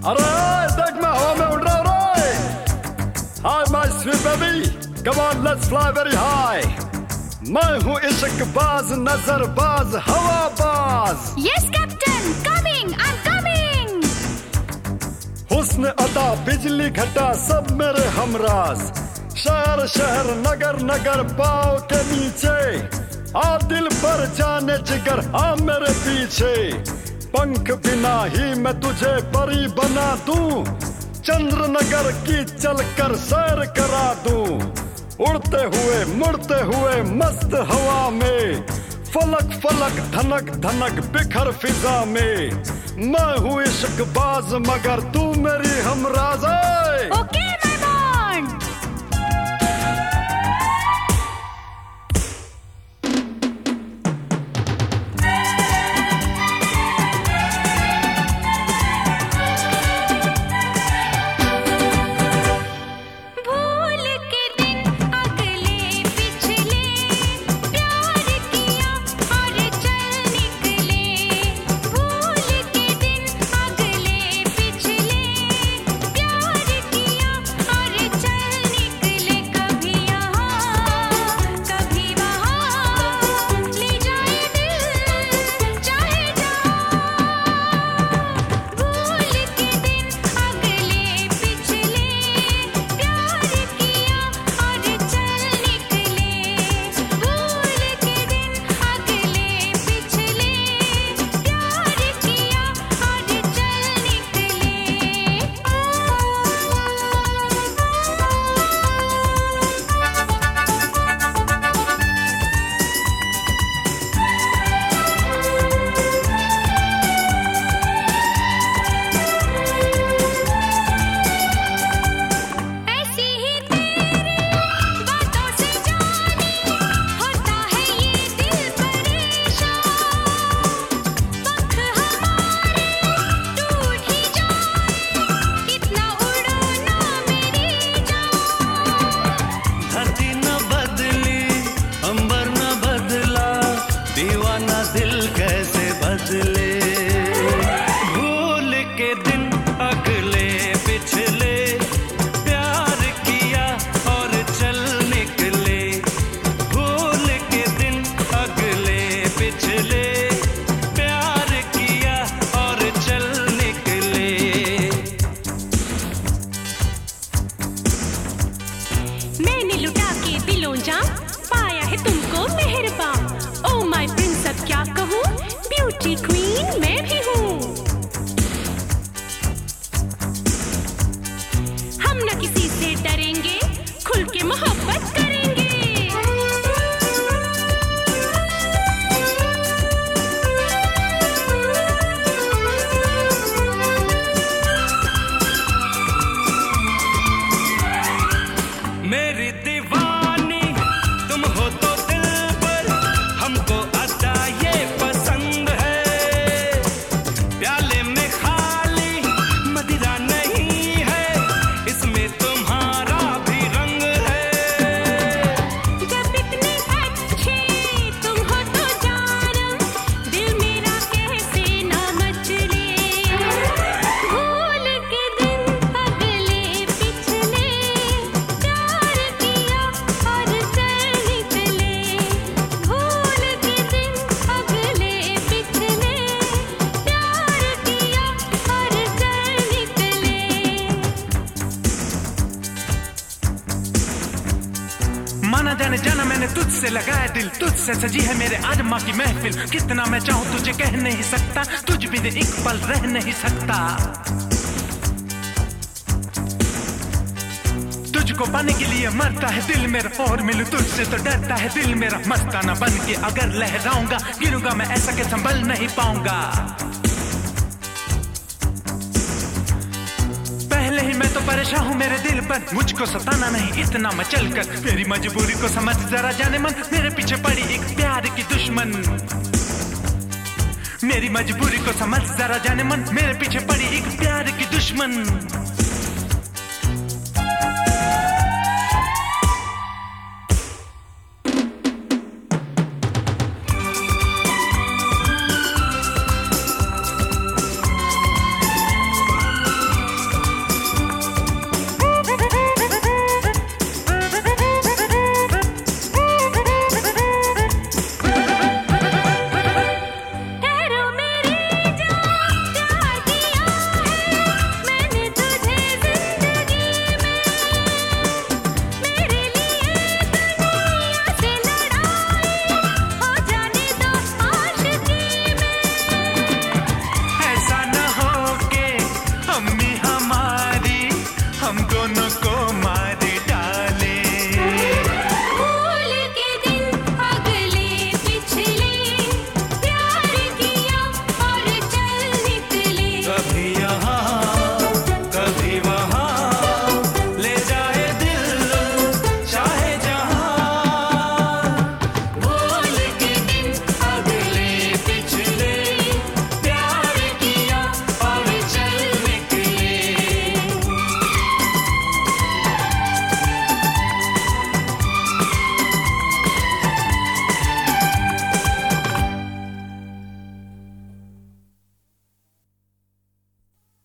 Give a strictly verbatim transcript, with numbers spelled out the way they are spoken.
अरे देख मैं हवा में उड़ रहा हूँ रे। Hi my sweet baby, come on let's fly very high. मैं हूँ इश्क बाज, नजर बाज, हवा बाज। Yes captain, coming, I'm coming. हुस्न अदा बिजली घटा सब मेरे हमराज। शहर शहर नगर नगर पाँव के नीचे, आ दिल पर जाने जिगर आ मेरे पीछे। पंख बिना ही मैं तुझे परी बना दूं, चंद्र नगर की चलकर सैर करा दूं। उड़ते हुए मुड़ते हुए मस्त हवा में, फलक फलक धनक धनक बिखर फिजा में। मैं हूँ इश्क बाज मगर तू मेरी हमराज है। Okay, my bond. भूल के दिन अगले पिछले, प्यार किया और चल निकले। भूल के दिन अगले पिछले, प्यार किया और चल निकले। कभी यहाँ कभी वहाँ, ले जाए दिल चाहे जहाँ। भूल के दिन अगले पिछले, प्यार किया और चल निकले। भूल के दिन अगले पिछले, प्यार किया और चल निकले। ऐसी ही तेरी बातों से जाने, होता है ये दिल परेशान। पंख हमारे टूट ही जाए, इतना उड़ो ना मेरी जान। धरती न बदली, अंबर न बदला, दीवाना दिल कैसे बदले। भूल के दिन अगले पिछले, प्यार किया और चल निकले। भूल के दिन अगले पिछले, प्यार किया और चल निकले। मैंने लुटा के दिलों जाम, पाया है तुमको मेहरबान। ओ माय प्रिंस अब क्या कहूँ, ब्यूटी क्वीन मैं भी हूँ। हम न किसी से डरेंगे, खुल के मोहब्बत करेंगे। मेरी दीवानी तुम हो तो दिल पर, हमको अदा ये पसंद है। प्याले में खाली मदिरा नहीं है, इसमें तुम्हारा भी रंग है। जब इतने अच्छे तुम हो तो जानो, दिल मेरा कैसे ना मचले। भूल के दिन अगले पिछले, प्यार किया और चल निकले। भूल के दिन अगले पिछले, प्यार किया और चल निकले। माना जाने जाना मैंने तुझसे लगाया दिल, तुझसे सजी है मेरे आज माँ की महफिल। कितना मैं चाहूँ तुझे कह नहीं सकता, तुझ बिन एक पल रह नहीं सकता। तुझको पाने के लिए मरता है दिल मेरा, और मिलूं तुझसे तो डरता है दिल मेरा। मस्ताना बन के अगर लहराऊंगा, गिरूंगा मैं ऐसा कि संभल नहीं पाऊंगा। पहले ही मैं तो परेशान हूँ मेरे दिल पर, मुझको सताना नहीं इतना मचल कर। मेरी मजबूरी को समझ जरा जाने मन, मेरे पीछे पड़ी एक प्यार की दुश्मन। मेरी मजबूरी को समझ जरा जाने मन, मेरे पीछे पड़ी एक प्यार की दुश्मन।